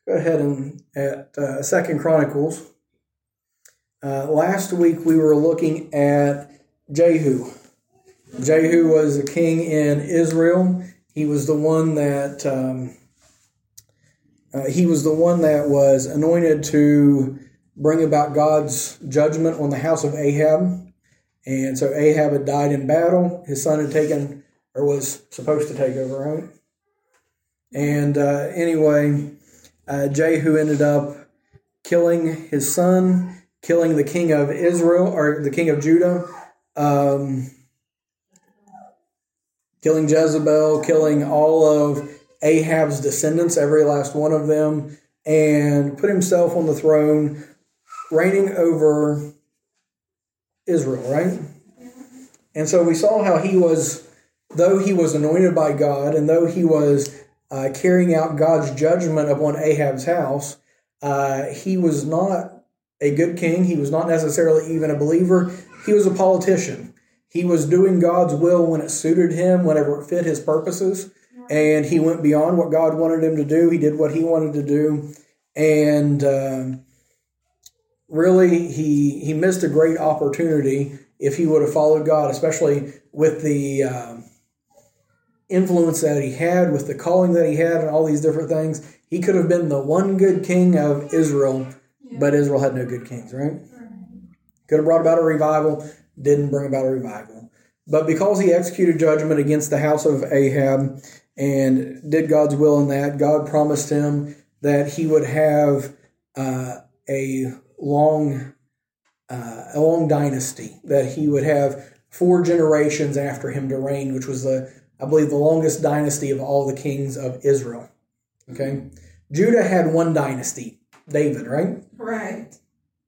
Go ahead and at Second Chronicles. Last week we were looking at Jehu. Jehu was a king in Israel. He was the one that was anointed to bring about God's judgment on the house of Ahab. And so Ahab had died in battle. His son had taken, or was supposed to take over, right? And anyway, Jehu ended up killing his son, killing the king of Israel, or the king of Judah, killing Jezebel, killing all of Ahab's descendants, every last one of them, and put himself on the throne, reigning over Israel, right? And so we saw how he was, though he was anointed by God, and though he was carrying out God's judgment upon Ahab's house, he was not a good king. He was not necessarily even a believer. He was a politician. He was doing God's will when it suited him, whenever it fit his purposes, and he went beyond what God wanted him to do. He did what he wanted to do, and really he missed a great opportunity if he would have followed God, especially with the influence that he had, with the calling that he had, and all these different things. He could have been the one good king of Israel, but Israel had no good kings, right? Could have brought about a revival, didn't bring about a revival. But because he executed judgment against the house of Ahab and did God's will in that, God promised him that he would have a long dynasty, that he would have 4 generations after him to reign, which was I believe the longest dynasty of all the kings of Israel. Okay? Judah had one dynasty, David, right? Right.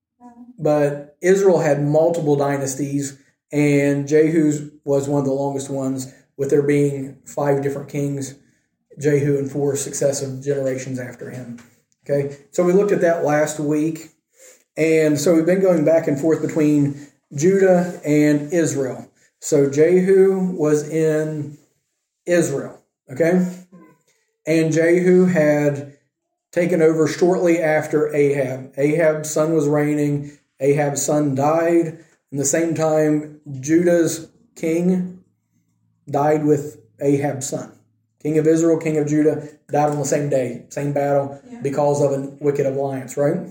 But Israel had multiple dynasties, and Jehu's was one of the longest ones, with there being 5 different kings, Jehu, and 4 successive generations after him. Okay? So we looked at that last week, and so we've been going back and forth between Judah and Israel. So Jehu was in Israel, okay? And Jehu had taken over shortly after Ahab. Ahab's son was reigning. Ahab's son died. In the same time, Judah's king died with Ahab's son. King of Israel, king of Judah, died on the same day, same battle, because of a wicked alliance, right?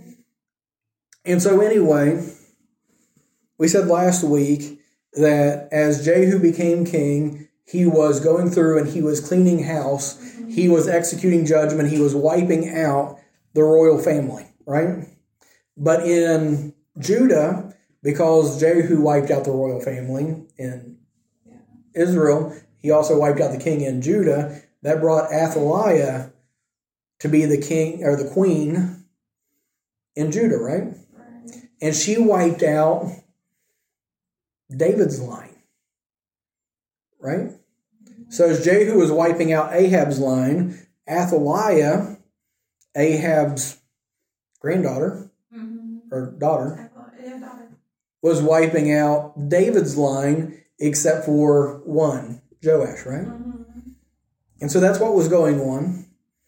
And so anyway, we said last week that as Jehu became king, he was going through and he was cleaning house. He was executing judgment. He was wiping out the royal family, right? But in Judah, because Jehu wiped out the royal family in Israel, he also wiped out the king in Judah. That brought Athaliah to be the king or the queen in Judah, right? And she wiped out David's line, right? So as Jehu was wiping out Ahab's line, Athaliah, Ahab's granddaughter, or daughter, was wiping out David's line, except for one, Joash, right? And so that's what was going on.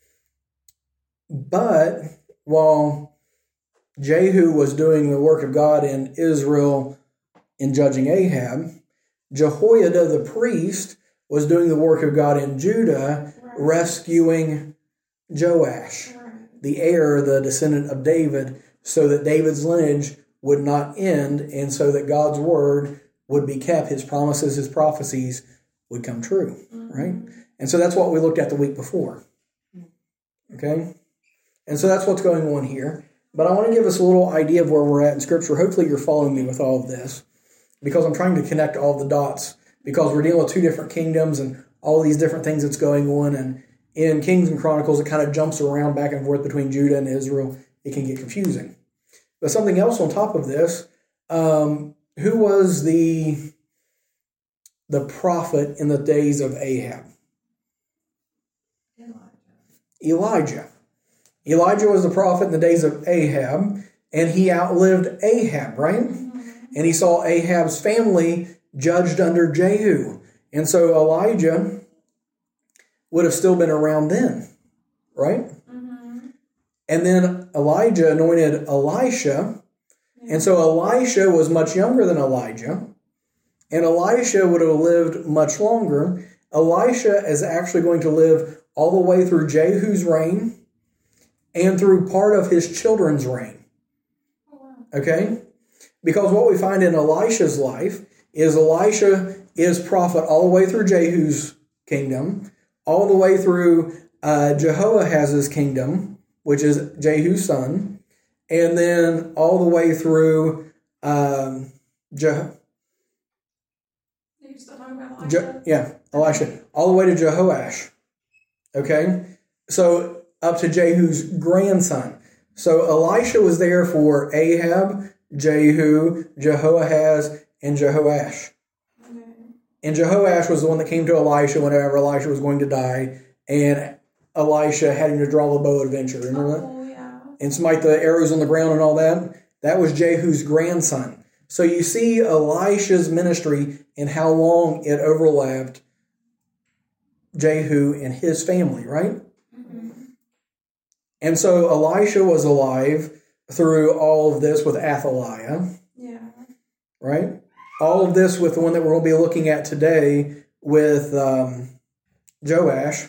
But while Jehu was doing the work of God in Israel in judging Ahab, Jehoiada the priest was doing the work of God in Judah, rescuing Joash, the heir, the descendant of David, so that David's lineage would not end, and so that God's word would be kept, his promises, his prophecies would come true, right? And so that's what we looked at the week before, okay? And so that's what's going on here. But I want to give us a little idea of where we're at in Scripture. Hopefully you're following me with all of this, because I'm trying to connect all the dots, because we're dealing with 2 different kingdoms and all these different things that's going on. And in Kings and Chronicles, it kind of jumps around back and forth between Judah and Israel. It can get confusing. But something else on top of this, who was the prophet in the days of Ahab? Elijah. Elijah was the prophet in the days of Ahab, and he outlived Ahab, right? And he saw Ahab's family judged under Jehu. And so Elijah would have still been around then, right? And then Elijah anointed Elisha. And so Elisha was much younger than Elijah. And Elisha would have lived much longer. Elisha is actually going to live all the way through Jehu's reign and through part of his children's reign. Okay? Because what we find in Elisha's life is Elisha is prophet all the way through Jehu's kingdom, all the way through Jehoahaz's kingdom, which is Jehu's son, and then all the way through You still talking about Elisha? Elisha, all the way to Jehoash. Okay? So up to Jehu's grandson. So Elisha was there for Ahab, Jehu, Jehoahaz, and Jehoash. Okay. And Jehoash was the one that came to Elisha whenever Elisha was going to die, and Elisha had him to draw the bow of adventure. Remember that? Oh, yeah. And smite the arrows on the ground and all that. That was Jehu's grandson. So you see Elisha's ministry and how long it overlapped Jehu and his family, right? Mm-hmm. And so Elisha was alive through all of this with Athaliah, Yeah. right? All of this with the one that we're going to be looking at today with Joash.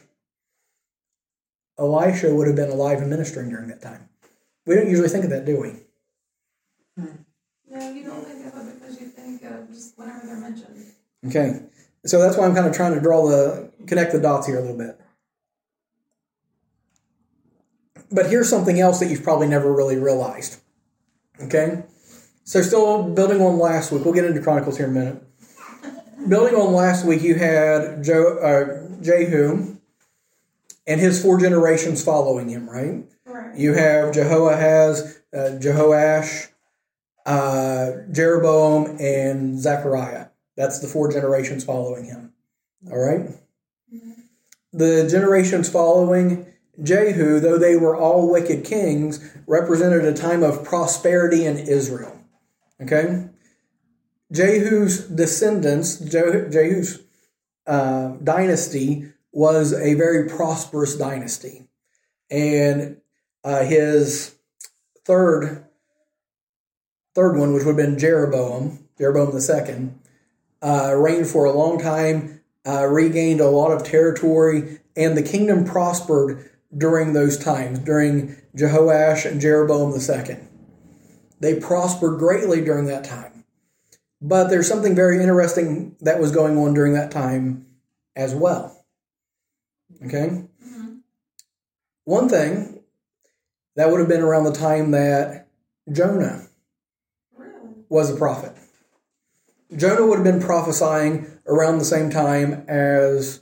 Elisha would have been alive and ministering during that time. We don't usually think of that, do we? No, you don't think of it because you think of just whenever they're mentioned. Okay. So that's why I'm kind of trying to connect the dots here a little bit. But here's something else that you've probably never really realized. Okay? So still building on last week, we'll get into Chronicles here in a minute. Building on last week, you had Jehu and his 4 generations following him, right? Right. You have Jehoahaz, Jehoash, Jeroboam, and Zechariah. That's the 4 generations following him. All right? Mm-hmm. The generations following Jehu, though they were all wicked kings, represented a time of prosperity in Israel. Okay? Jehu's descendants, Jehu's dynasty was a very prosperous dynasty. And his third one, which would have been Jeroboam II, reigned for a long time, regained a lot of territory, and the kingdom prospered during those times, during Jehoash and Jeroboam II. They prospered greatly during that time. But there's something very interesting that was going on during that time as well. Okay? Mm-hmm. One thing, that would have been around the time that Jonah was a prophet. Jonah would have been prophesying around the same time as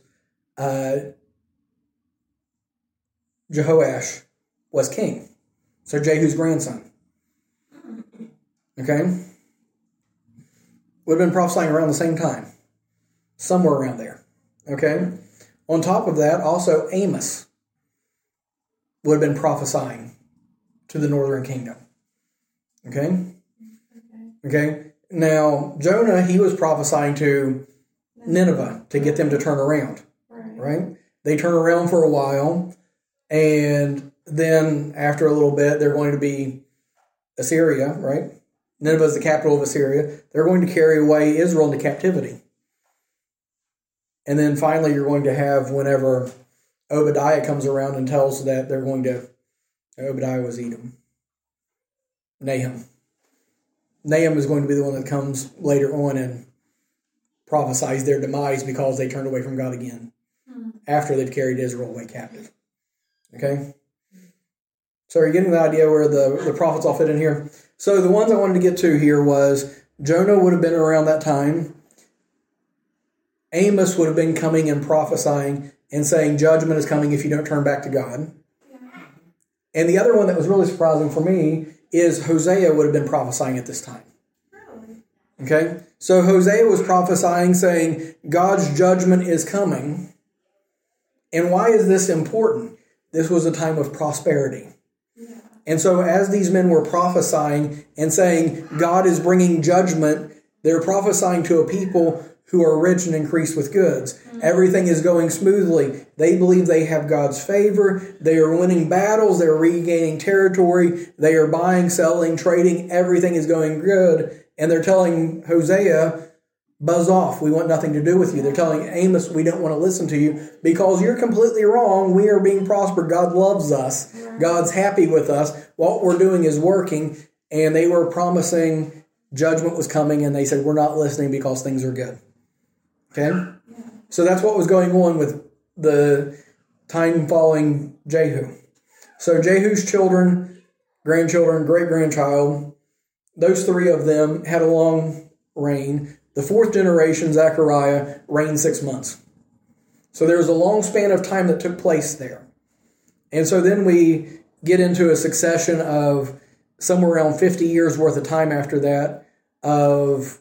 Jehoash was king. So Jehu's grandson. Okay? Would have been prophesying around the same time. Somewhere around there. Okay? On top of that, also Amos would have been prophesying to the northern kingdom. Okay? Okay? Now, Jonah, he was prophesying to Nineveh to get them to turn around. Right? They turn around for a while, and then after a little bit, they're going to be Assyria, right? Nineveh is the capital of Assyria. They're going to carry away Israel into captivity. And then finally, you're going to have whenever Obadiah comes around and tells that they're going to, Obadiah was Edom. Nahum is going to be the one that comes later on and prophesies their demise because they turned away from God again after they'd carried Israel away captive. Okay? So are you getting the idea where the prophets all fit in here? So the ones I wanted to get to here was Jonah would have been around that time. Amos would have been coming and prophesying and saying judgment is coming if you don't turn back to God. Yeah. And the other one that was really surprising for me is Hosea would have been prophesying at this time. Really? Okay? So Hosea was prophesying saying God's judgment is coming. And why is this important? This was a time of prosperity. Yeah. And so as these men were prophesying and saying God is bringing judgment, they're prophesying to a people who are rich and increased with goods. Everything is going smoothly. They believe they have God's favor. They are winning battles. They're regaining territory. They are buying, selling, trading. Everything is going good. And they're telling Hosea, buzz off. We want nothing to do with you. They're telling Amos, we don't want to listen to you because you're completely wrong. We are being prospered. God loves us. God's happy with us. What we're doing is working. And they were promising judgment was coming, and they said, we're not listening because things are good. Okay? Yeah. So that's what was going on with the time following Jehu. So Jehu's children, grandchildren, great-grandchild, those three of them had a long reign. The fourth generation, Zechariah, reigned 6 months. So there was a long span of time that took place there. And so then we get into a succession of somewhere around 50 years worth of time after that of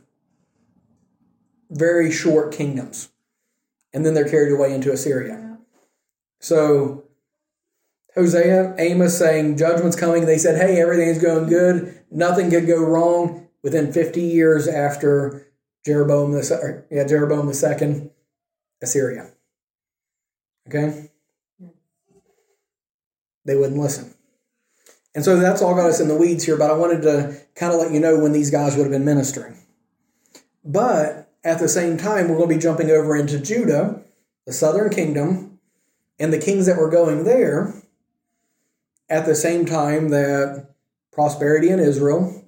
very short kingdoms. And then they're carried away into Assyria. Yeah. So Hosea, Amos saying judgment's coming. They said, hey, everything's going good. Nothing could go wrong. Within 50 years after Jeroboam II, Assyria. Okay? They wouldn't listen. And so that's all got us in the weeds here, but I wanted to kind of let you know when these guys would have been ministering. But at the same time, we're going to be jumping over into Judah, the southern kingdom, and the kings that were going there at the same time that prosperity in Israel,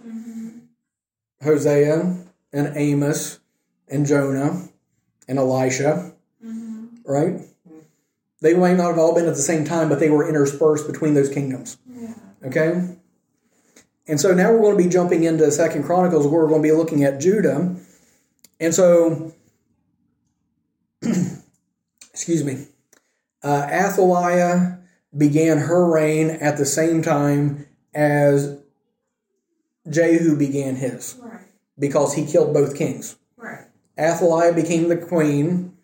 Hosea and Amos and Jonah and Elisha, right? They might not have all been at the same time, but they were interspersed between those kingdoms. Yeah. Okay? And so now we're going to be jumping into 2 Chronicles where we're going to be looking at Judah. And so, excuse me, Athaliah began her reign at the same time as Jehu began his. Right. Because he killed both kings. Right. Athaliah became the queen,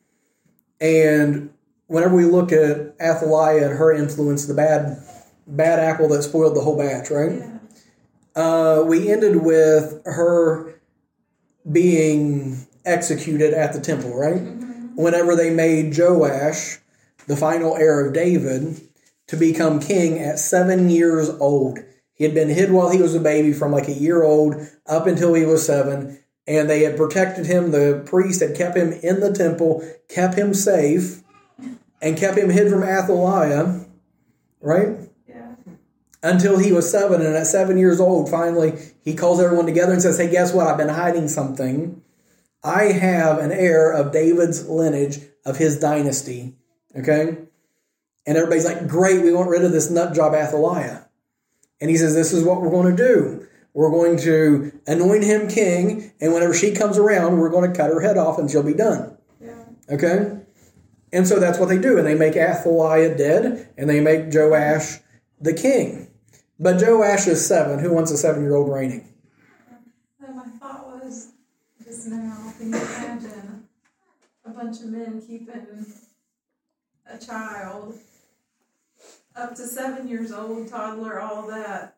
and whenever we look at Athaliah and her influence, the bad apple that spoiled the whole batch, right? Yeah. We ended with her being executed at the temple, right? Whenever they made Joash, the final heir of David, to become king at 7 years old. He had been hid while he was a baby from like a year old up until he was 7, and they had protected him. The priest had kept him in the temple, kept him safe, and kept him hid from Athaliah, right? Yeah. Until he was 7, and at 7 years old, finally, he calls everyone together and says, hey, guess what? I've been hiding something. I have an heir of David's lineage, of his dynasty, okay? And everybody's like, great, we want rid of this nut job Athaliah. And he says, this is what we're going to do. We're going to anoint him king, and whenever she comes around, we're going to cut her head off and she'll be done. Yeah. Okay? And so that's what they do. And they make Athaliah dead, and they make Joash the king. But Joash is 7. Who wants a 7-year-old reigning? My thought was, just now, can you imagine a bunch of men keeping a child up to 7 years old, toddler, all that?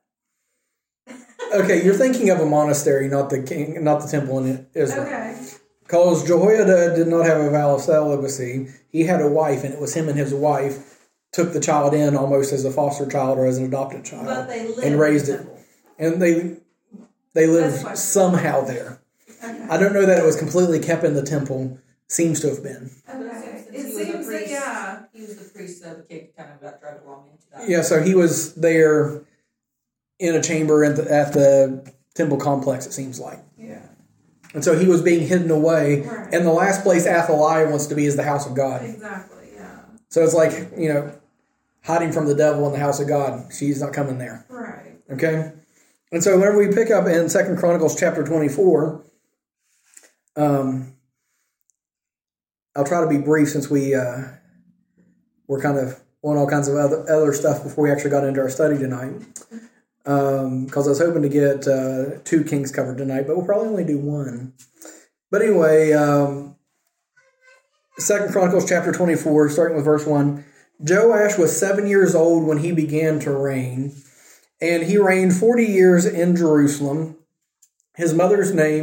Okay, you're thinking of a monastery, not the king, not the temple in Israel. Okay. Because Jehoiada did not have a vow of celibacy. He had a wife, and it was him and his wife took the child in almost as a foster child or as an adopted child. But they lived and raised in the it. And they lived somehow there. Okay. I don't know that it was completely kept in the temple. Seems to have been. Okay. It seems that, yeah. He was the priest, so the kid kind of got dragged along into that. Yeah, so he was there in a chamber at the temple complex, it seems like. Yeah. And so he was being hidden away. Right. And the last place Athaliah wants to be is the house of God. Exactly, yeah. So it's like, hiding from the devil in the house of God. She's not coming there. Right. Okay? And so whenever we pick up in 2 Chronicles chapter 24, I'll try to be brief since we're kind of on all kinds of other stuff before we actually got into our study tonight. Because I was hoping to get 2 kings covered tonight, but we'll probably only do 1. But anyway, 2 Chronicles chapter 24, starting with verse 1. Joash was 7 years old when he began to reign, and he reigned 40 years in Jerusalem. His mother's name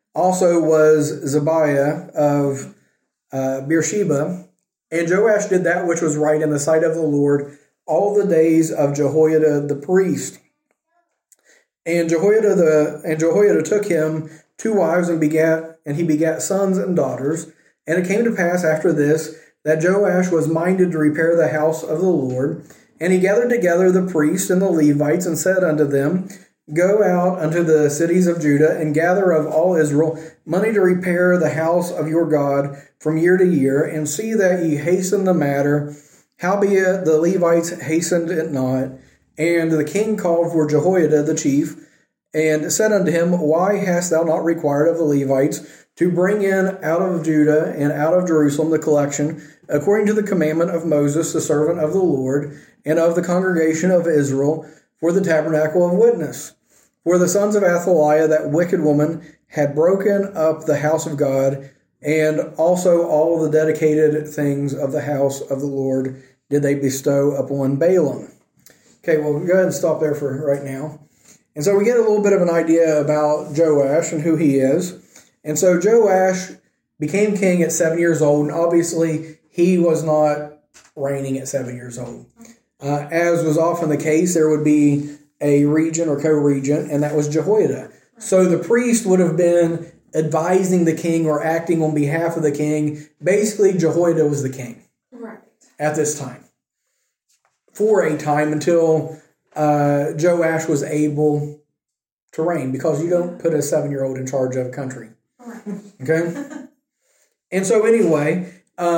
also was Zebiah of Beersheba. And Joash did that which was right in the sight of the Lord all the days of Jehoiada the priest. And Jehoiada took him 2 wives and he begat sons and daughters. And it came to pass after this that Joash was minded to repair the house of the Lord. And he gathered together the priests and the Levites and said unto them, Go out unto the cities of Judah and gather of all Israel money to repair the house of your God from year to year, and see that ye hasten the matter. Howbeit the Levites hastened it not. And the king called for Jehoiada the chief, and said unto him, Why hast thou not required of the Levites to bring in out of Judah and out of Jerusalem the collection, according to the commandment of Moses, the servant of the Lord, and of the congregation of Israel, for the tabernacle of witness? For the sons of Athaliah, that wicked woman, had broken up the house of God, and also all the dedicated things of the house of the Lord did they bestow upon Balaam. Okay, well, we'll go ahead and stop there for right now. And so we get a little bit of an idea about Joash and who he is. And so Joash became king at 7 years old, and obviously he was not reigning at 7 years old. As was often the case, there would be a regent or co-regent, and that was Jehoiada. So the priest would have been advising the king or acting on behalf of the king. Basically, Jehoiada was the king at this time. For a time until Joash was able to reign, because you don't put a 7-year-old in charge of a country. Okay? And so anyway,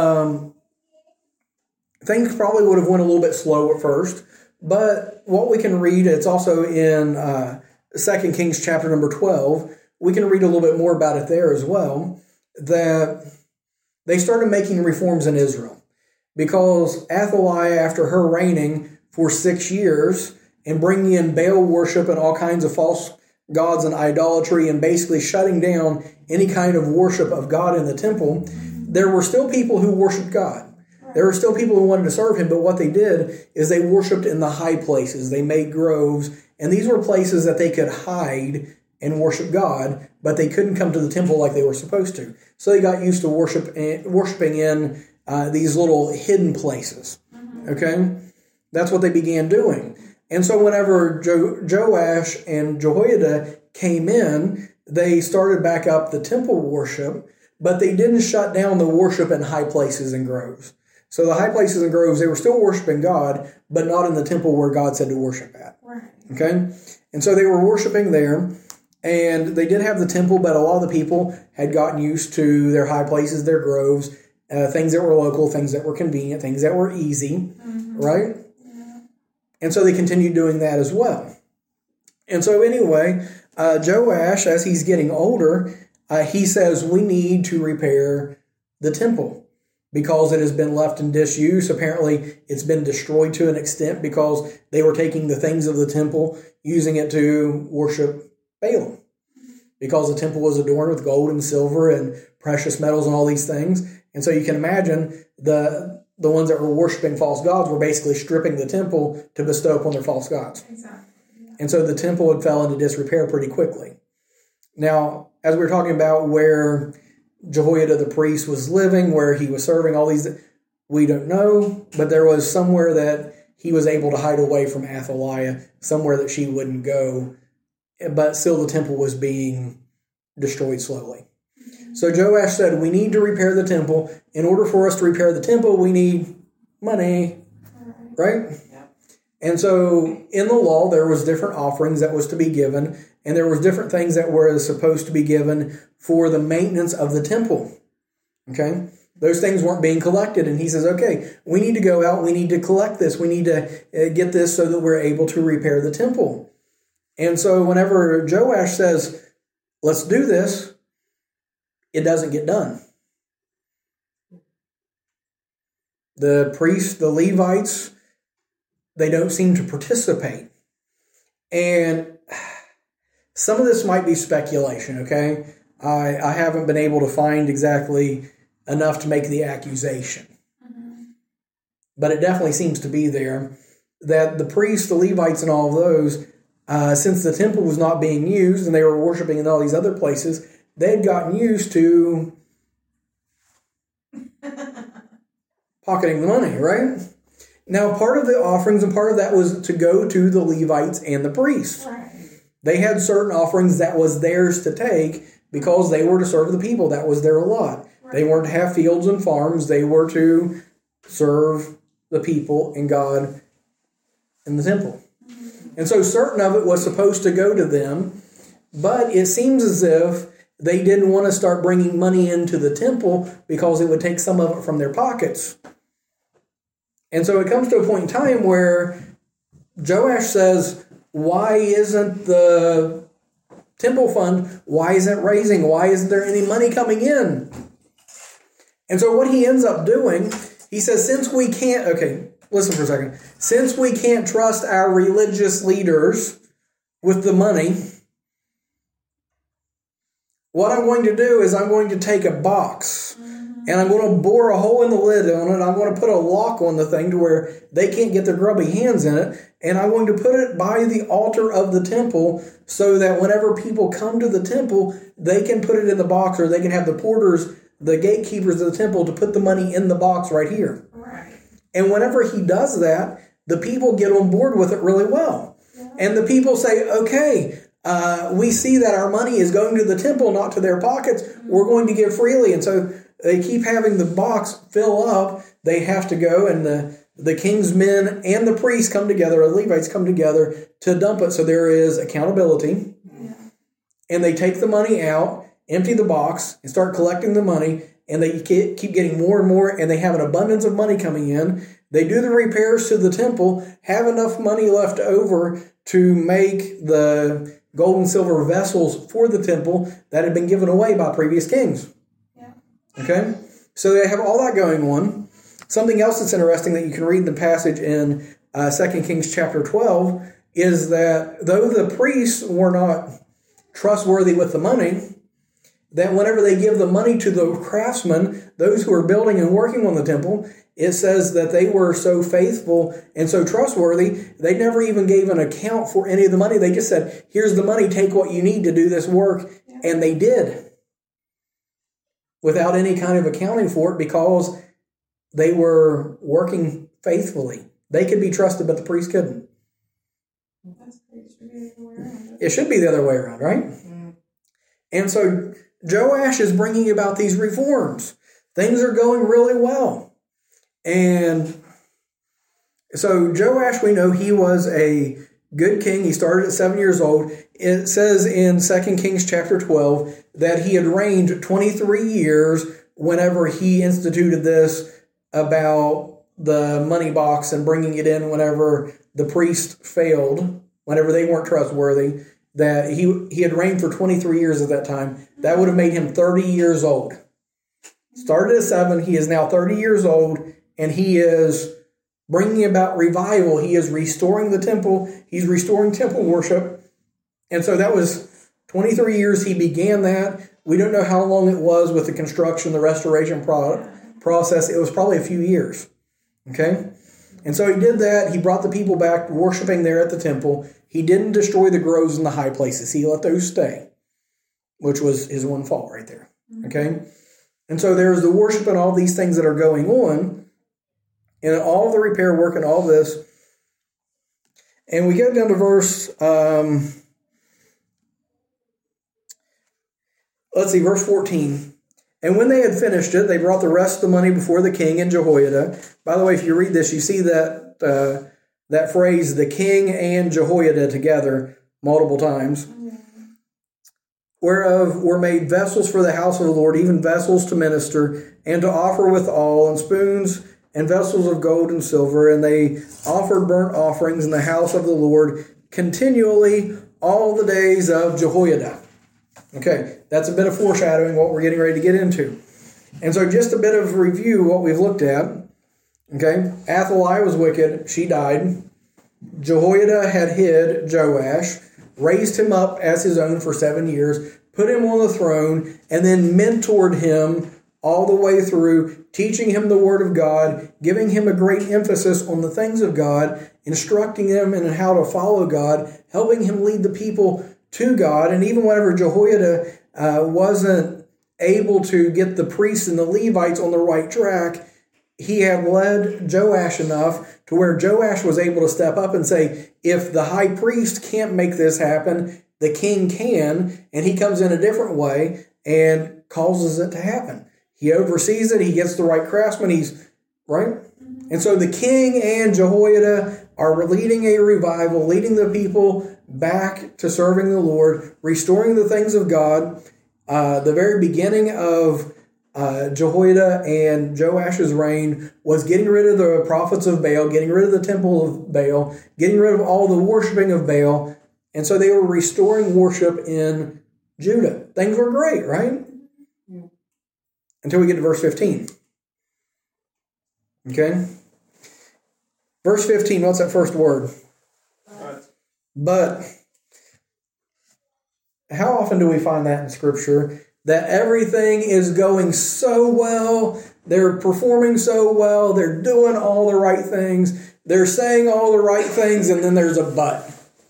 things probably would have went a little bit slow at first, but what we can read, it's also in 2 Kings chapter number 12, we can read a little bit more about it there as well, that they started making reforms in Israel. Because Athaliah, after her reigning for 6 years and bringing in Baal worship and all kinds of false gods and idolatry and basically shutting down any kind of worship of God in the temple, there were still people who worshiped God. There were still people who wanted to serve him, but what they did is they worshiped in the high places. They made groves, and these were places that they could hide and worship God, but they couldn't come to the temple like they were supposed to. So they got used to worshiping in these little hidden places. Okay? That's what they began doing. And so whenever Joash and Jehoiada came in, they started back up the temple worship, but they didn't shut down the worship in high places and groves. So the high places and groves, they were still worshiping God, but not in the temple where God said to worship at. Okay? And so they were worshiping there, and they did have the temple, but a lot of the people had gotten used to their high places, their groves, things that were local, things that were convenient, things that were easy, right? Yeah. And so they continued doing that as well. And so anyway, Joash, as he's getting older, he says, we need to repair the temple because it has been left in disuse. Apparently, it's been destroyed to an extent because they were taking the things of the temple, using it to worship Balaam. Because the temple was adorned with gold and silver and precious metals and all these things. And so you can imagine the ones that were worshiping false gods were basically stripping the temple to bestow upon their false gods. Exactly. Yeah. And so the temple had fell into disrepair pretty quickly. Now, as we were talking about where Jehoiada the priest was living, where he was serving, all these, we don't know, but there was somewhere that he was able to hide away from Athaliah, somewhere that she wouldn't go, but still the temple was being destroyed slowly. So Joash said, we need to repair the temple. In order for us to repair the temple, we need money, right? Yeah. And so in the law, there was different offerings that was to be given, and there was different things that were supposed to be given for the maintenance of the temple, okay? Those things weren't being collected, and he says, okay, we need to go out, we need to collect this, we need to get this so that we're able to repair the temple. And so whenever Joash says, let's do this, it doesn't get done. The priests, the Levites, they don't seem to participate. And some of this might be speculation, okay? I haven't been able to find exactly enough to make the accusation. But it definitely seems to be there that the priests, the Levites, and all of those, since the temple was not being used and they were worshiping in all these other places, they had gotten used to pocketing the money, right? Now, part of the offerings and part of that was to go to the Levites and the priests. Right. They had certain offerings that was theirs to take because they were to serve the people. That was their lot. Right. They weren't to have fields and farms. They were to serve the people and God in the temple. And so certain of it was supposed to go to them, but it seems as if they didn't want to start bringing money into the temple because it would take some of it from their pockets. And so it comes to a point in time where Joash says, why isn't the temple fund, why isn't it raising? Why isn't there any money coming in? And so what he ends up doing, he says, since we can't, okay, listen for a second. Since we can't trust our religious leaders with the money, what I'm going to do is I'm going to take a box and I'm going to bore a hole in the lid on it. I'm going to put a lock on the thing to where they can't get their grubby hands in it. And I'm going to put it by the altar of the temple so that whenever people come to the temple, they can put it in the box, or they can have the porters, the gatekeepers of the temple, to put the money in the box right here. Right. And whenever he does that, the people get on board with it really well. Yeah. And the people say, okay, we see that our money is going to the temple, not to their pockets. We're going to give freely. And so they keep having the box fill up. They have to go, and the king's men and the priests come together, the Levites come together to dump it. So there is accountability. Yeah. And they take the money out, empty the box, and start collecting the money. And they keep getting more and more, and they have an abundance of money coming in. They do the repairs to the temple, have enough money left over to make the gold and silver vessels for the temple that had been given away by previous kings. Yeah. Okay? So they have all that going on. Something else that's interesting that you can read in the passage in 2 Kings chapter 12 is that though the priests were not trustworthy with the money, that whenever they give the money to the craftsmen, those who are building and working on the temple, it says that they were so faithful and so trustworthy, they never even gave an account for any of the money. They just said, here's the money, take what you need to do this work. Yeah. And they did, without any kind of accounting for it, because they were working faithfully. They could be trusted, but the priest couldn't. That's pretty true. It should be the other way around, right? Mm. And so Joash is bringing about these reforms. Things are going really well. And so Joash, we know he was a good king. He started at 7 years old. It says in 2 Kings chapter 12 that he had reigned 23 years whenever he instituted this about the money box and bringing it in whenever the priest failed, whenever they weren't trustworthy, that he had reigned for 23 years at that time. That would have made him 30 years old. Started at 7, he is now 30 years old, and he is bringing about revival. He is restoring the temple. He's restoring temple worship. And so that was 23 years he began that. We don't know how long it was with the construction, the restoration process. It was probably a few years. Okay? And so he did that. He brought the people back worshiping there at the temple. He didn't destroy the groves and the high places. He let those stay, which was his one fault right there. Okay? And so there's the worship and all these things that are going on, and all the repair work and all this. And we get down to verse, verse 14. And when they had finished it, they brought the rest of the money before the king and Jehoiada. By the way, if you read this, you see that that phrase, the king and Jehoiada together, multiple times. Whereof were made vessels for the house of the Lord, even vessels to minister, and to offer withal, and spoons, and vessels of gold and silver. And they offered burnt offerings in the house of the Lord continually all the days of Jehoiada. Okay, that's a bit of foreshadowing what we're getting ready to get into. And so just a bit of review what we've looked at. Okay, Athaliah was wicked. She died. Jehoiada had hid Joash, raised him up as his own for 7 years, put him on the throne, and then mentored him all the way through, teaching him the Word of God, giving him a great emphasis on the things of God, instructing him in how to follow God, helping him lead the people to God. And even whenever Jehoiada wasn't able to get the priests and the Levites on the right track, he had led Joash enough to where Joash was able to step up and say, if the high priest can't make this happen, the king can, and he comes in a different way and causes it to happen. He oversees it, he gets the right craftsman, he's right. And so the king and Jehoiada are leading a revival, leading the people back to serving the Lord, restoring the things of God. The very beginning of Jehoiada and Joash's reign was getting rid of the prophets of Baal, getting rid of the temple of Baal, getting rid of all the worshiping of Baal. And so they were restoring worship in Judah. Things were great, right? Yeah. Until we get to verse 15. Okay? Verse 15, what's that first word? But. How often do we find that in Scripture? That everything is going so well, they're performing so well, they're doing all the right things, they're saying all the right things, and then there's a but.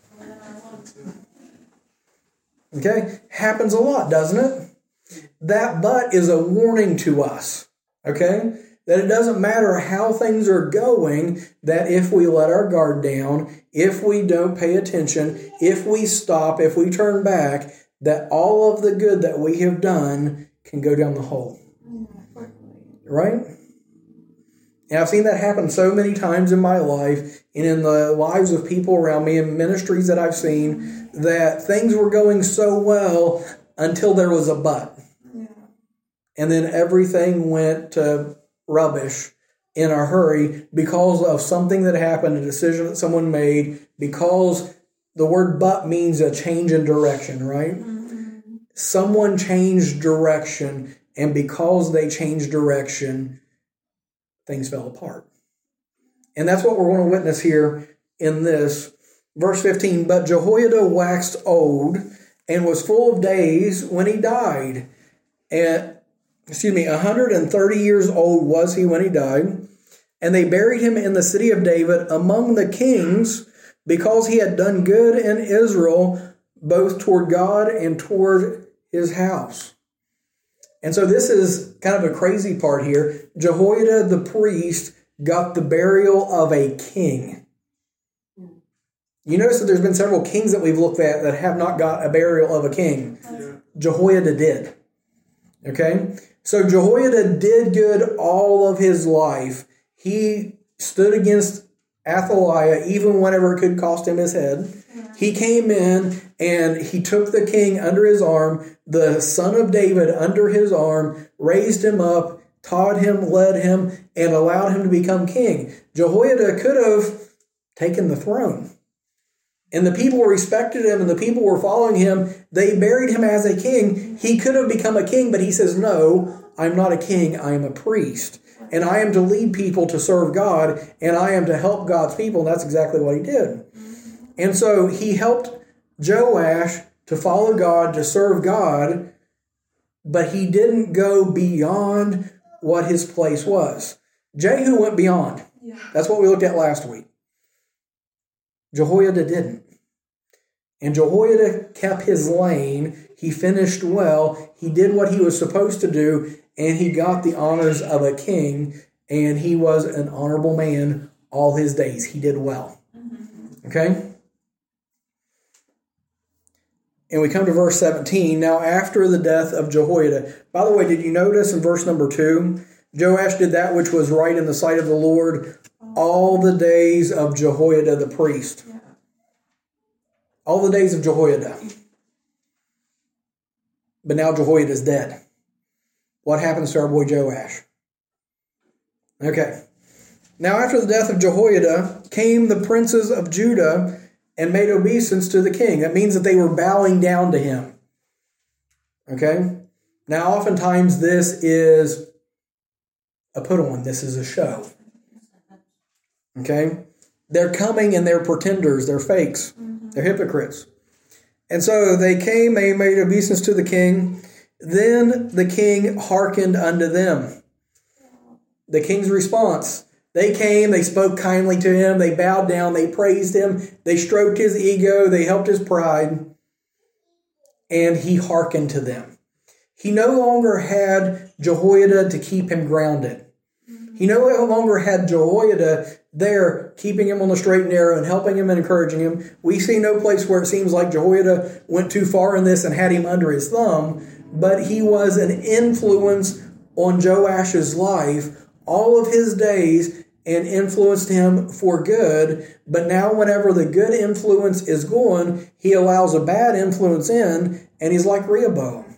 Okay? Happens a lot, doesn't it? That but is a warning to us. Okay? That it doesn't matter how things are going, that if we let our guard down, if we don't pay attention, if we stop, if we turn back, that all of the good that we have done can go down the hole. Right? And I've seen that happen so many times in my life and in the lives of people around me and ministries that I've seen, that things were going so well until there was a but. Yeah. And then everything went to rubbish in a hurry because of something that happened, a decision that someone made, because the word but means a change in direction, right? Mm-hmm. Someone changed direction, and because they changed direction, things fell apart. And that's what we're going to witness here in this. Verse 15, but Jehoiada waxed old and was full of days when he died. 130 years old was he when he died. And they buried him in the city of David among the kings, because he had done good in Israel, both toward God and toward his house. And so this is kind of a crazy part here. Jehoiada the priest got the burial of a king. You notice that there's been several kings that we've looked at that have not got a burial of a king. Yeah. Jehoiada did. Okay? So Jehoiada did good all of his life. He stood against Athaliah even whenever it could cost him his head. Yeah. He came in and he took the king under his arm, the son of David under his arm, raised him up, taught him, led him, and allowed him to become king. Jehoiada could have taken the throne. And the people respected him and the people were following him. They buried him as a king. He could have become a king, but he says, no, I'm not a king, I am a priest. And I am to lead people to serve God, and I am to help God's people. And that's exactly what he did. And so he helped Joash to follow God, to serve God, but he didn't go beyond what his place was. Jehu went beyond. Yeah. That's what we looked at last week. Jehoiada didn't. And Jehoiada kept his lane. He finished well. He did what he was supposed to do, and he got the honors of a king, and he was an honorable man all his days. He did well. Okay? And we come to verse 17. Now after the death of Jehoiada. By the way, did you notice in verse number 2? Joash did that which was right in the sight of the Lord all the days of Jehoiada the priest. Yeah. All the days of Jehoiada. But now Jehoiada is dead. What happens to our boy Joash? Okay. Now after the death of Jehoiada came the princes of Judah and made obeisance to the king. That means that they were bowing down to him. Okay? Now oftentimes this is a put on. This is a show. Okay? They're coming and they're pretenders. They're fakes. They're hypocrites. And so they came, they made obeisance to the king. Then the king hearkened unto them. The king's response. They came, they spoke kindly to him, they bowed down, they praised him, they stroked his ego, they helped his pride. and he hearkened to them. He no longer had Jehoiada to keep him grounded. He no longer had Jehoiada there keeping him on the straight and narrow and helping him and encouraging him. We see no place where it seems like Jehoiada went too far in this and had him under his thumb, but he was an influence on Joash's life all of his days and influenced him for good. But now whenever the good influence is gone, he allows a bad influence in, and he's like Rehoboam.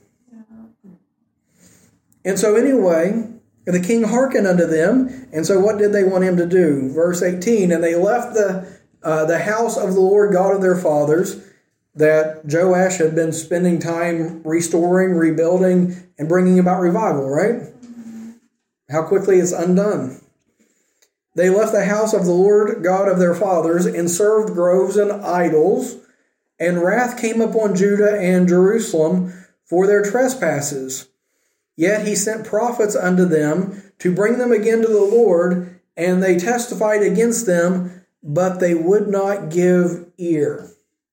And so anyway, the king hearkened unto them, and so what did they want him to do? Verse 18, and they left the house of the Lord God of their fathers, that Joash had been spending time restoring, rebuilding, and bringing about revival, right? How quickly it's undone. They left the house of the Lord God of their fathers and served groves and idols, and wrath came upon Judah and Jerusalem for their trespasses. Yet he sent prophets unto them to bring them again to the Lord, and they testified against them, but they would not give ear.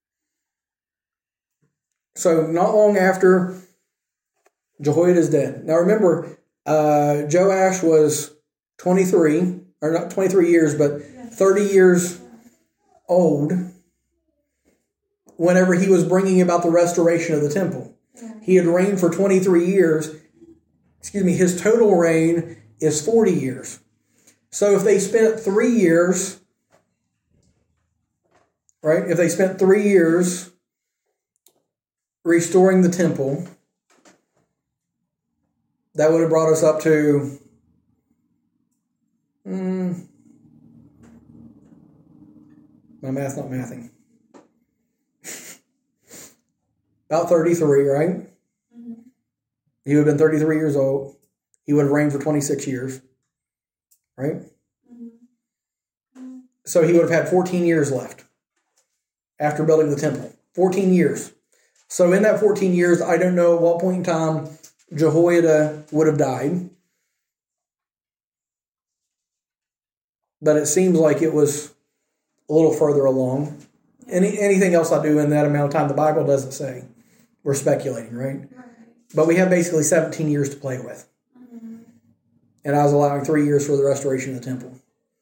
So not long after, Jehoiada is dead. Now remember, Joash was 23, or not 23 years, but 30 years old whenever he was bringing about the restoration of the temple. He had reigned for 23 years. His total reign is 40 years. So if they spent 3 years, right? If they spent 3 years restoring the temple, that would have brought us up to my math's not mathing. About 33, right? He would have been 33 years old. He would have reigned for 26 years. Right? So he would have had 14 years left after building the temple. 14 years. So in that 14 years, I don't know at what point in time Jehoiada would have died. But it seems like it was a little further along. Anything else I do in that amount of time, the Bible doesn't say. We're speculating, right? But we have basically 17 years to play with. And I was allowing 3 years for the restoration of the temple.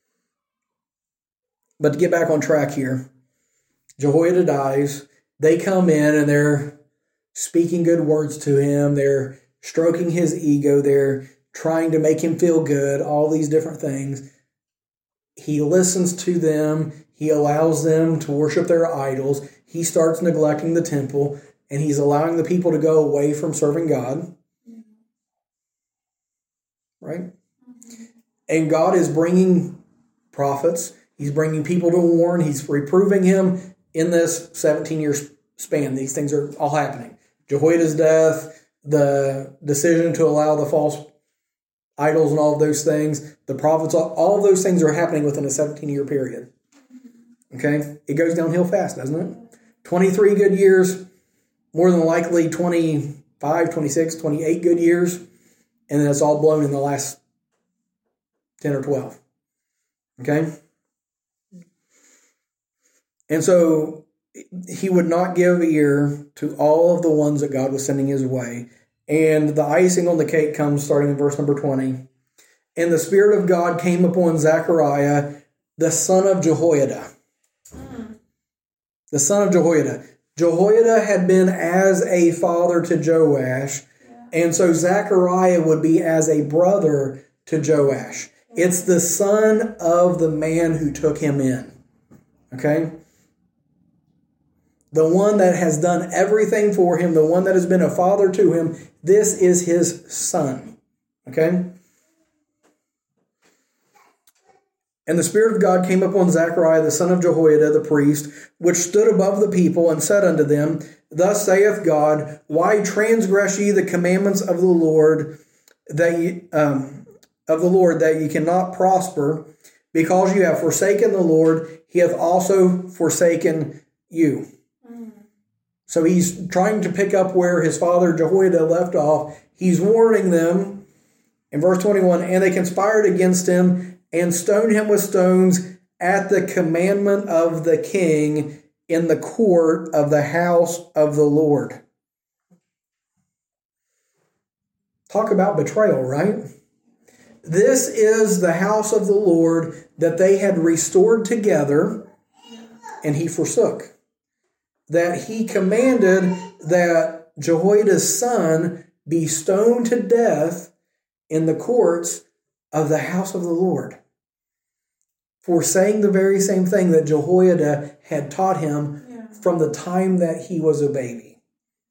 But to get back on track here, Jehoiada dies. They come in and they're speaking good words to him. They're stroking his ego. They're trying to make him feel good, all these different things. He listens to them. He allows them to worship their idols. He starts neglecting the temple, and he's allowing the people to go away from serving God. Right? And God is bringing prophets. He's bringing people to warn. He's reproving him in this 17-year span. These things are all happening. Jehoiada's death, the decision to allow the false idols and all of those things, the prophets, all of those things are happening within a 17-year period. Okay? It goes downhill fast, doesn't it? 23 good years, more than likely 25, 26, 28 good years, and then it's all blown in the last 10 or 12. Okay? And so he would not give ear to all of the ones that God was sending his way. And the icing on the cake comes starting in verse number 20. And the Spirit of God came upon Zechariah, the son of Jehoiada. The son of Jehoiada. Jehoiada had been as a father to Joash, and so Zechariah would be as a brother to Joash. It's the son of the man who took him in. Okay? The one that has done everything for him, the one that has been a father to him, this is his son. Okay? And the Spirit of God came upon Zechariah, the son of Jehoiada, the priest, which stood above the people, and said unto them, Thus saith God, Why transgress ye the commandments of the Lord, that ye cannot prosper? Because you have forsaken the Lord, he hath also forsaken you. So he's trying to pick up where his father Jehoiada left off. He's warning them in verse 21, and they conspired against him and stoned him with stones at the commandment of the king in the court of the house of the Lord. Talk about betrayal, right? This is the house of the Lord that they had restored together, and he forsook. That he commanded that Jehoiada's son be stoned to death in the courts of the house of the Lord, for saying the very same thing that Jehoiada had taught him from the time that he was a baby.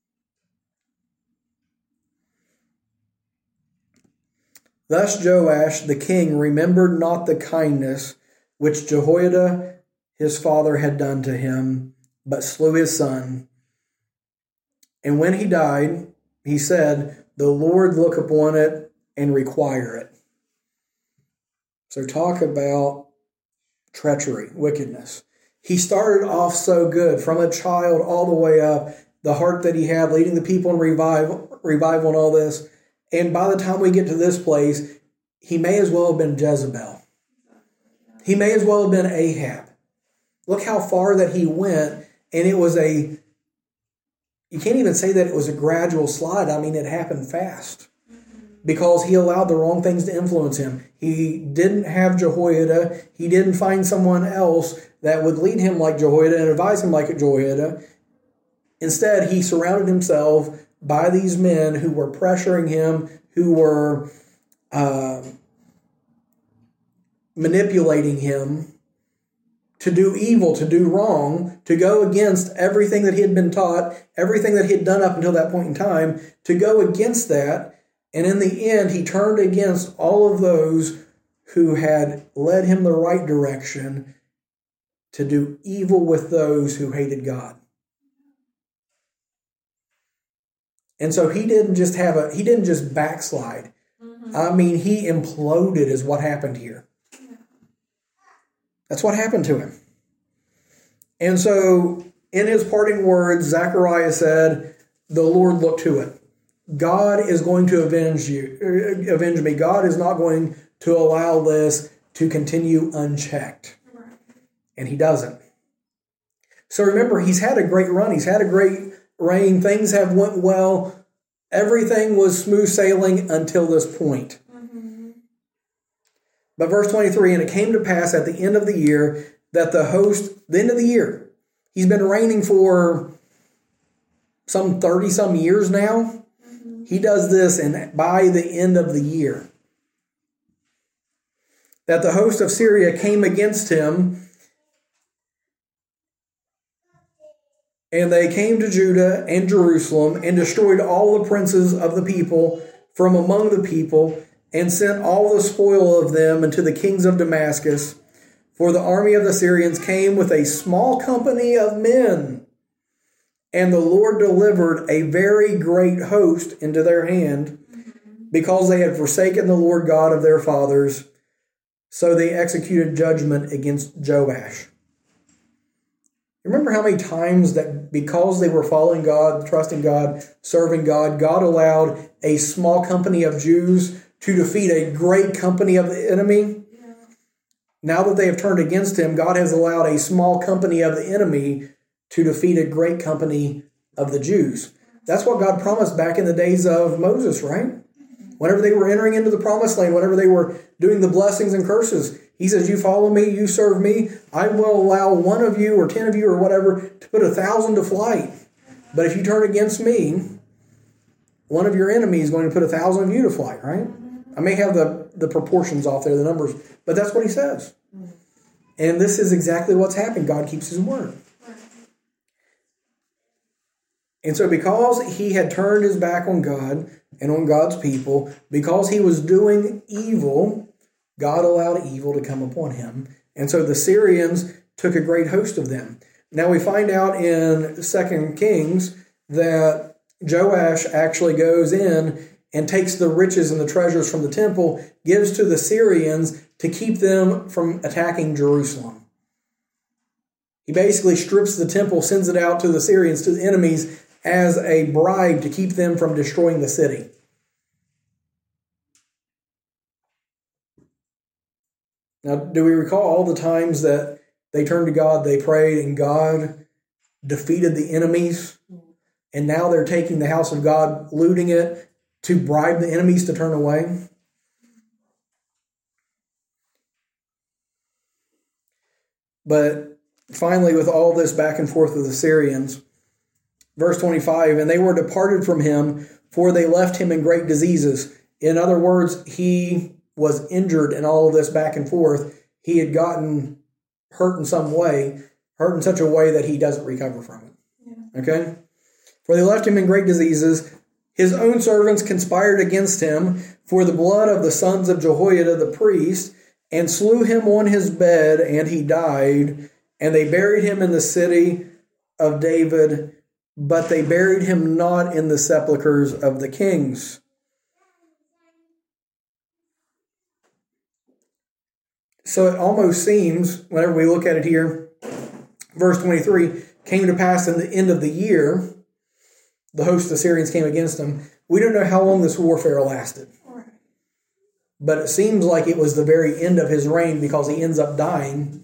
Thus Joash the king remembered not the kindness which Jehoiada his father had done to him, but slew his son. And when he died, he said, the Lord look upon it and require it. So talk about treachery, wickedness. He started off so good, from a child all the way up, the heart that he had, leading the people in revival and all this. And by the time we get to this place, he may as well have been Jezebel. He may as well have been Ahab. Look how far that he went, and it was you can't even say that it was a gradual slide. I mean, it happened fast because he allowed the wrong things to influence him. He didn't have Jehoiada. He didn't find someone else that would lead him like Jehoiada and advise him like Jehoiada. Instead, he surrounded himself by these men who were pressuring him, who were manipulating him to do evil, to do wrong, to go against everything that he had been taught, everything that he had done up until that point in time, to go against that. And in the end, he turned against all of those who had led him the right direction to do evil with those who hated God. And so he didn't just backslide. I mean, he imploded is what happened here. That's what happened to him. And so in his parting words, Zechariah said, the Lord looked to it. God is going to avenge me. God is not going to allow this to continue unchecked. And he doesn't. So remember, he's had a great run. He's had a great reign. Things have went well. Everything was smooth sailing until this point. But verse 23, and it came to pass at the end of the year that the end of the year, he's been reigning for some 30-some years now. He does this, and by the end of the year, that the host of Syria came against him, and they came to Judah and Jerusalem and destroyed all the princes of the people from among the people, and sent all the spoil of them unto the kings of Damascus. For the army of the Syrians came with a small company of men, and the Lord delivered a very great host into their hand, because they had forsaken the Lord God of their fathers. So they executed judgment against Joash. Remember how many times that because they were following God, trusting God, serving God, God allowed a small company of Jews to defeat a great company of the enemy? Yeah. Now that they have turned against him, God has allowed a small company of the enemy to defeat a great company of the Jews. That's what God promised back in the days of Moses, right? Whenever they were entering into the promised land, whenever they were doing the blessings and curses, he says, you follow me, you serve me, I will allow one of you or 10 of you or whatever to put 1,000 to flight. But if you turn against me, one of your enemies is going to put 1,000 of you to flight, right? I may have the proportions off there, the numbers, but that's what he says. And this is exactly what's happened. God keeps his word. And so because he had turned his back on God and on God's people, because he was doing evil, God allowed evil to come upon him. And so the Syrians took a great host of them. Now we find out in 2 Kings that Joash actually goes in and takes the riches and the treasures from the temple, gives to the Syrians to keep them from attacking Jerusalem. He basically strips the temple, sends it out to the Syrians, to the enemies, as a bribe to keep them from destroying the city. Now, do we recall all the times that they turned to God, they prayed, and God defeated the enemies? And now they're taking the house of God, looting it, to bribe the enemies to turn away. But finally, with all this back and forth with the Syrians, verse 25, and they were departed from him, for they left him in great diseases. In other words, he was injured in all of this back and forth. He had gotten hurt in some way, hurt in such a way that he doesn't recover from it. Yeah. Okay? For they left him in great diseases. His own servants conspired against him for the blood of the sons of Jehoiada the priest, and slew him on his bed, and he died. And they buried him in the city of David, but they buried him not in the sepulchres of the kings. So it almost seems, whenever we look at it here, verse 23, came to pass in the end of the year, the host of the Syrians came against them. We don't know how long this warfare lasted. But it seems like it was the very end of his reign, because he ends up dying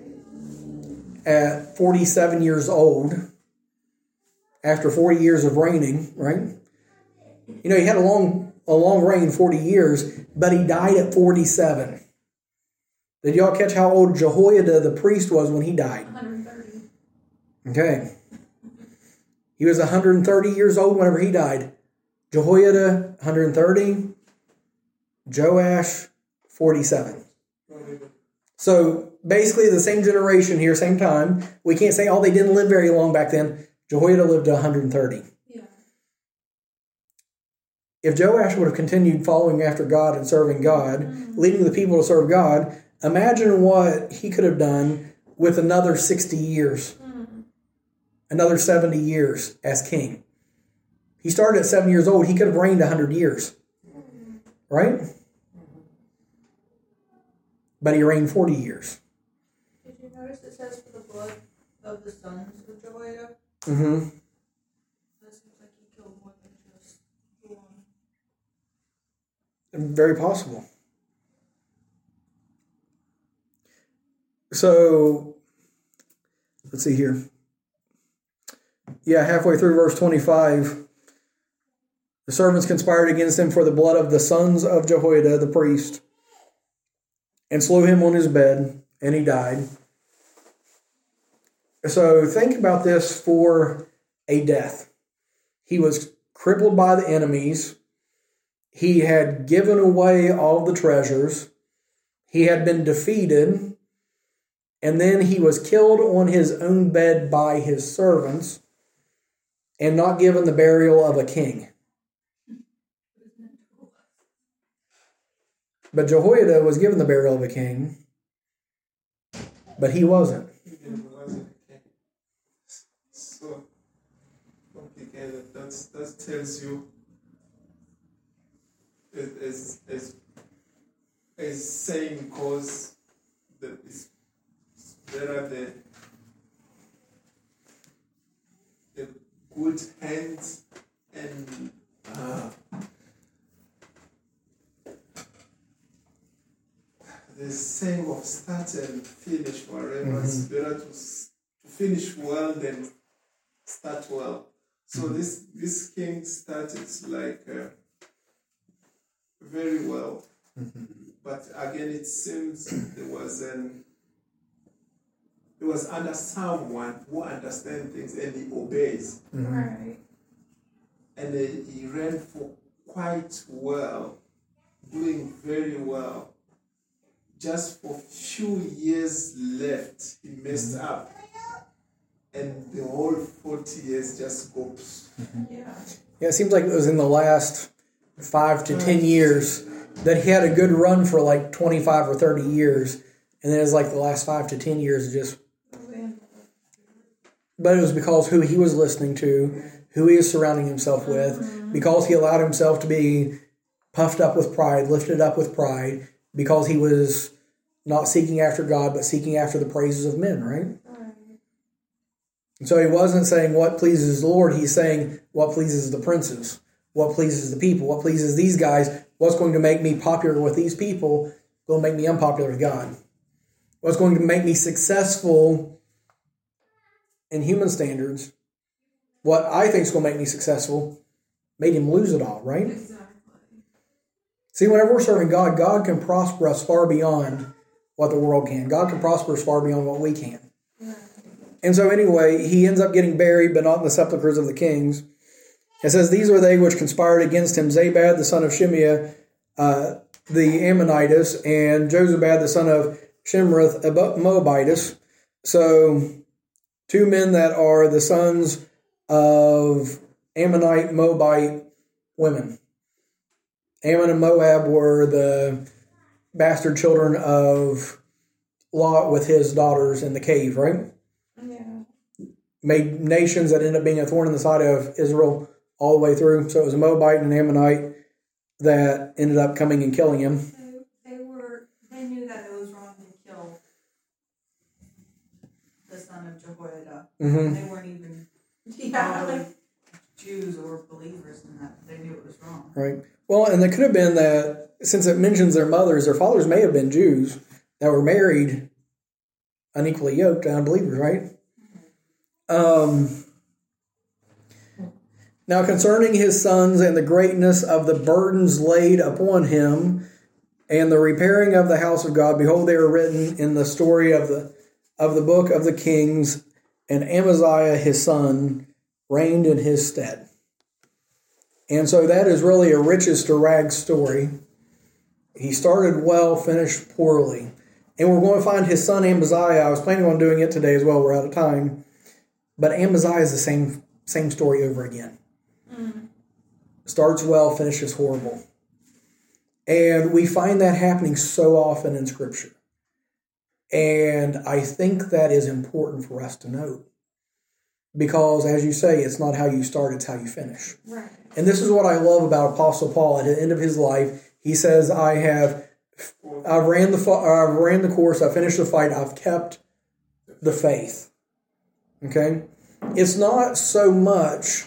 at 47 years old after 40 years of reigning, right? You know, he had a long reign, 40 years, but he died at 47. Did y'all catch how old Jehoiada the priest was when he died? 130. Okay. He was 130 years old whenever he died. Jehoiada, 130. Joash, 47. So basically the same generation here, same time. We can't say, they didn't live very long back then. Jehoiada lived to 130. Yeah. If Joash would have continued following after God and serving God, leading the people to serve God, imagine what he could have done with another 60 years, another 70 years as king. He started at 7 years old. He could have reigned 100 years, right? But he reigned 40 years. Did you notice it says for the blood of the sons of Jehoiada? Mm-hmm. That seems like he killed more than just one. Very possible. So, let's see here. Yeah, halfway through verse 25, the servants conspired against him for the blood of the sons of Jehoiada the priest, and slew him on his bed, and he died. So think about this for a death. He was crippled by the enemies. He had given away all the treasures. He had been defeated. And then he was killed on his own bed by his servants and not given the burial of a king. But Jehoiada was given the burial of a king, but he wasn't. So complicated. That tells you as saying goes that it's better the good hands and the saying of start and finish wherever. It's better to finish well than start well. So this king started like very well, but again it seems there was under someone who understands things and he obeys. Right. And he ran for quite well, doing very well. Just for few years left, he messed up. And the whole 40 years just goes. Yeah. Yeah, it seems like it was in the last 5 to 10 years that he had a good run for like 25 or 30 years. And then it was like the last 5 to 10 years just... But it was because who he was listening to, who he was surrounding himself with, because he allowed himself to be puffed up with pride, lifted up with pride, because he was not seeking after God, but seeking after the praises of men, right? And so he wasn't saying what pleases the Lord, he's saying what pleases the princes, what pleases the people, what pleases these guys, what's going to make me popular with these people, going to make me unpopular with God. What's going to make me successful in human standards, what I think is going to make me successful, made him lose it all, right? Exactly. See, whenever we're serving God, God can prosper us far beyond what the world can. God can prosper us far beyond what we can. And so anyway, he ends up getting buried, but not in the sepulchres of the kings. It says, these were they which conspired against him, Zabad, the son of Shimeah, the Ammonitess, and Jozabad, the son of Shimrith, a Moabitess. So, two men that are the sons of Ammonite, Moabite women. Ammon and Moab were the bastard children of Lot with his daughters in the cave, right? Yeah. Made nations that ended up being a thorn in the side of Israel all the way through. So it was a Moabite and an Ammonite that ended up coming and killing him. So they knew that it was wrong to kill the son of Jehoiada. Mm-hmm. They weren't even probably Jews or believers in that. They knew it was wrong. Right. Well, and it could have been that since it mentions their mothers, their fathers may have been Jews that were married unequally yoked to unbelievers, right? Now concerning his sons and the greatness of the burdens laid upon him and the repairing of the house of God, behold, they are written in the story of the book of the kings, and Amaziah his son reigned in his stead. And so that is really a riches to rags story. He started well, finished poorly. And we're going to find his son Amaziah. I was planning on doing it today as well. We're out of time. But Amaziah is the same story over again. Starts well, finishes horrible. And we find that happening so often in Scripture. And I think that is important for us to note. Because, as you say, it's not how you start, it's how you finish. Right. And this is what I love about Apostle Paul. At the end of his life, he says, I've ran the course, I finished the fight, I've kept the faith. Okay? It's not so much,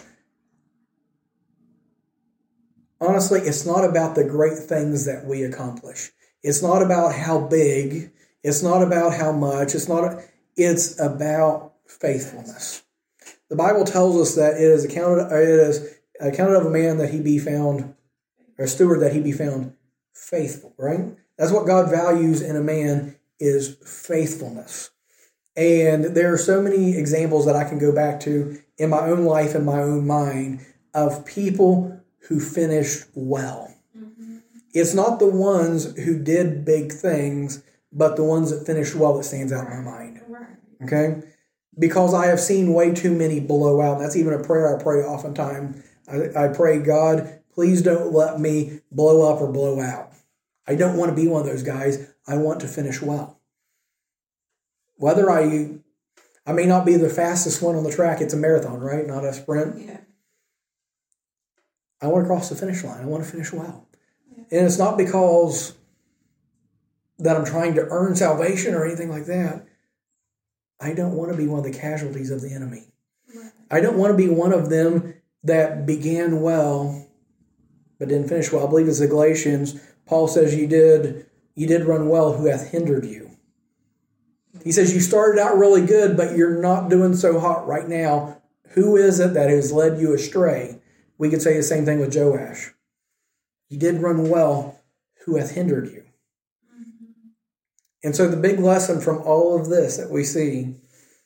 honestly, it's not about the great things that we accomplish. It's not about how big, it's not about how much, it's about faithfulness. The Bible tells us that it is accounted of a man that he be found, or a steward that he be found faithful, right? That's what God values in a man, is faithfulness. And there are so many examples that I can go back to in my own life and my own mind of people who finished well. Mm-hmm. It's not the ones who did big things, but the ones that finished well that stands out in my mind. Okay? Because I have seen way too many blow out. That's even a prayer I pray oftentimes. I pray, God, please don't let me blow up or blow out. I don't want to be one of those guys. I want to finish well. Whether I may not be the fastest one on the track, it's a marathon, right? Not a sprint. Yeah. I want to cross the finish line. I want to finish well. Yeah. And it's not because that I'm trying to earn salvation or anything like that. I don't want to be one of the casualties of the enemy. Right. I don't want to be one of them that began well but didn't finish well. I believe it's the Galatians. Paul says you did run well, who hath hindered you. He says you started out really good, but you're not doing so hot right now. Who is it that has led you astray? We could say the same thing with Joash. You did run well, who hath hindered you? Mm-hmm. And so the big lesson from all of this that we see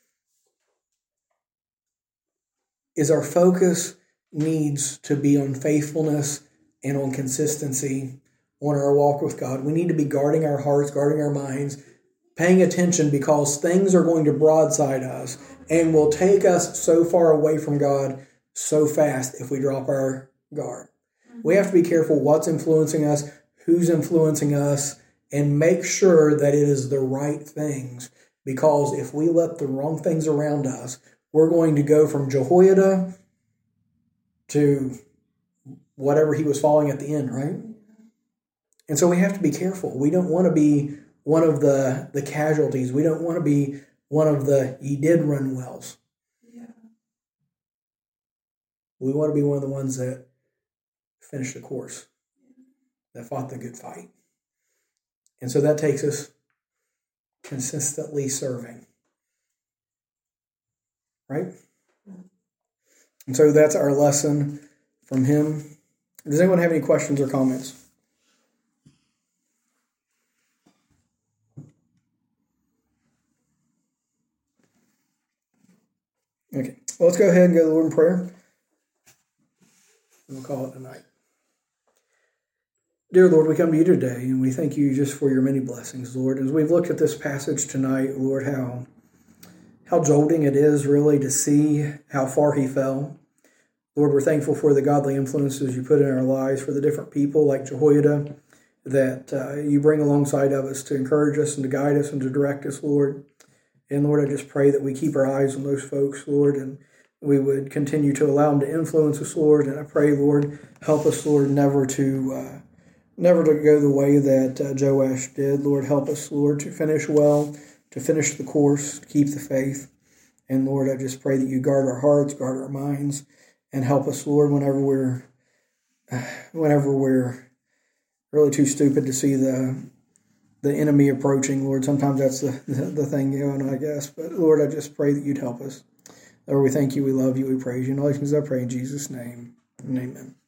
is our focus needs to be on faithfulness and on consistency on our walk with God. We need to be guarding our hearts, guarding our minds, paying attention, because things are going to broadside us and will take us so far away from God so fast if we drop our guard. We have to be careful what's influencing us, who's influencing us, and make sure that it is the right things. Because if we let the wrong things around us, we're going to go from Jehoiada to whatever he was following at the end, right? And so we have to be careful. We don't want to be one of the casualties. We don't want to be one of the "ye did run wells." Yeah. We want to be one of the ones that finished the course, that fought the good fight. And so that takes us consistently serving. Right? And so that's our lesson from him. Does anyone have any questions or comments? Okay. Well, let's go ahead and go to the Lord in prayer. And we'll call it a night. Dear Lord, we come to you today, and we thank you just for your many blessings, Lord. As we've looked at this passage tonight, Lord, how jolting it is really to see how far he fell. Lord, we're thankful for the godly influences you put in our lives, for the different people like Jehoiada that you bring alongside of us to encourage us and to guide us and to direct us, Lord. And Lord, I just pray that we keep our eyes on those folks, Lord, and we would continue to allow them to influence us, Lord. And I pray, Lord, help us, Lord, never to go the way that Joash did. Lord, help us, Lord, to finish well, to finish the course, to keep the faith. And Lord, I just pray that you guard our hearts, guard our minds, and help us, Lord, whenever we're really too stupid to see the enemy approaching, Lord. Sometimes that's the thing going on, I guess. But Lord, I just pray that you'd help us. Lord, we thank you, we love you, we praise you. And all these things I pray in Jesus' name. Amen.